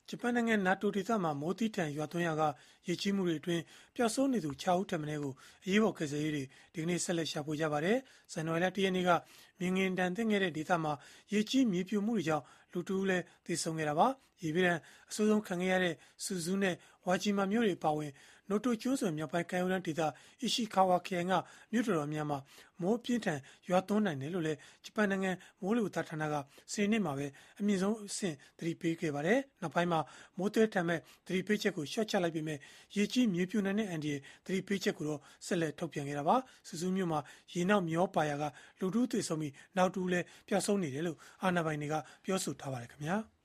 ဂျပန်နိုင်ငံနာတိုဒေသမှာမိုးသီးထန်ရွာသွန်းရာကရေကြီးမှုတွေအတွင်းပျောက်ဆုံးနေသူ6ဦးထက်မနည်းကိုအရေးပေါ်ကယ်ဆယ်ရေးတွေဒီကနေ့ဆက်လက်ရှာဖွေကြပါတယ်။ဇန်နဝါရီလ1ရက်နေ့ကမြင်ငင်တန်သင့်ခဲ့တဲ့ဒေသမှာရေကြီးမြေပြိုမှုတွေကြောင့်လူတဦးလည်းသေဆုံးခဲ့တာပါ။ရေဘေးဒဏ်အဆိုးဆုံးခံခဲ့ရတဲ့ဆူဇူးနဲ့ဝါဂျီမာမြို့တွေအပါအဝင်နိုတိုကျွန်းဆွယ်မြောက်ပိုင်းကမ်းရိုးတန်းဒေသအီရှီခါဝါခရိုင်ကမြို့တော်တော်များများမိုးပြင်းထန်ရွာသွန်းနိုင်တယ်လို့လည်းဂျပန်နိုင်ငံမိုးလေဝသဌာနကစနေနေ့မှာပဲအမြင့်ဆုံးအဆင့်သတိပေးခဲ့ပါတယ်။နောက်ပိုင်းမှာမိုးသွဲထန်မဲ့သတိပေးချက်ကိုလျှော့ချလိုက်ပေမဲ့ရေကြီးမြေပြိုနိုင်တဲ့အန်ဒီရဲ့သတိပေးချက်ကိုတော့ဆက်လက်ထုတ်ပြန်ခဲ့တာပါ။ဆူဇူးမြို့မှာရေနောက်မျောပါရာကလူတူးသေဆုံးပြီးနောက်တူလည်းပျောက်ဆုံးနေတယ်လို့အာဏာပိုင်တွေကပြောဆိုထားပါတယ်ခင်ဗျာ။